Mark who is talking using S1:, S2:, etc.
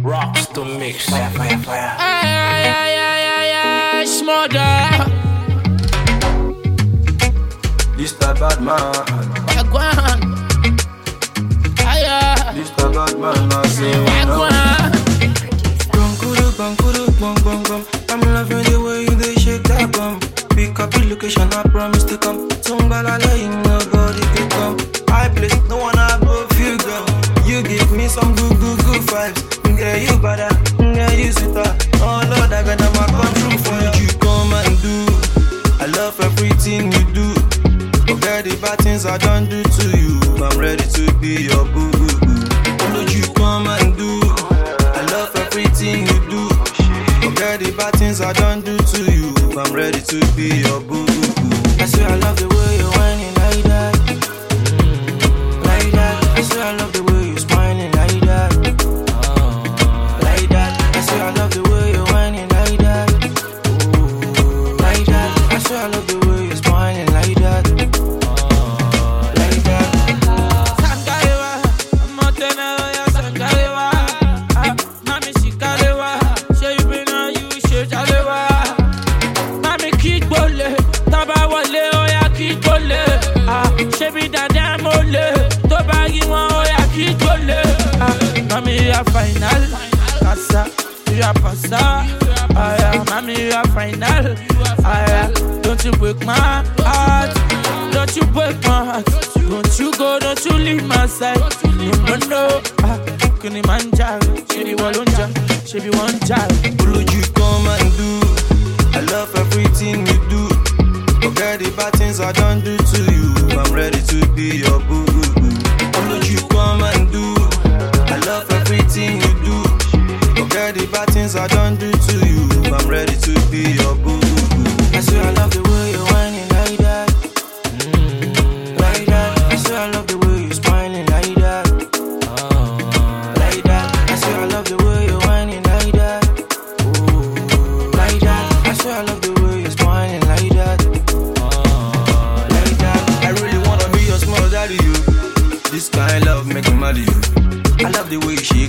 S1: Rocks to mix.
S2: Fire, fire, fire.
S3: Smother.
S2: This the bad man.
S3: Bagwan.
S2: This the bad man. I say,
S3: Bagwan.
S2: Gum, gum, gum, gum. I'm loving the way you they shake that bum. Pick up your location, I promise to come. Tumbala laying, nobody can come. I play, no one above you, girl. You give me some good vibes. Girl, you better, girl, you sweeter. Oh Lord, I better my come true for you. You come and do. I love everything you do. Forget the bad things I don't do to you. I'm ready to be your boo. Lord, you come and do. I love everything you do. Forget the bad things I don't do to you. I'm ready to be your boo. I swear I love the way you're whining like that. Like that. I swear I love the way you're smiling like that. Like that. I swear I love the way you're whining like that. Like that. I swear I love the way you're smiling like that. Like that.
S3: Sangalewa. Montana, ya Sangalewa. Mami Shikalewa. She been on you, she Jalewa. Mami kick bole. Taba wale, oya kick bole. She be dada mole. Toba giwa, oya kick bole. Mami, you are final. Kasa, you are pasa. Mami, you are final. Don't you break my heart. Don't you break my heart. Don't you go, don't you leave my side. No. Kunimanjaro, she be Walunja, she be one child.
S2: Will you come and do? I love everything you do. Forget the bad things I don't do to you. I'm ready to be your boo. Will you come and do? I love everything you do. Forget the bad things I don't do to you. I'm ready to be your boo. I swear I love the way you're whining like that. Like that. I swear I love the way you're smiling like that. Like that. I swear I love the way you're whining like that. Like that. I swear I love the way you're smiling like that. Like that. I really wanna be your small daddy, you. This kind of love make me mad at you. I love the way she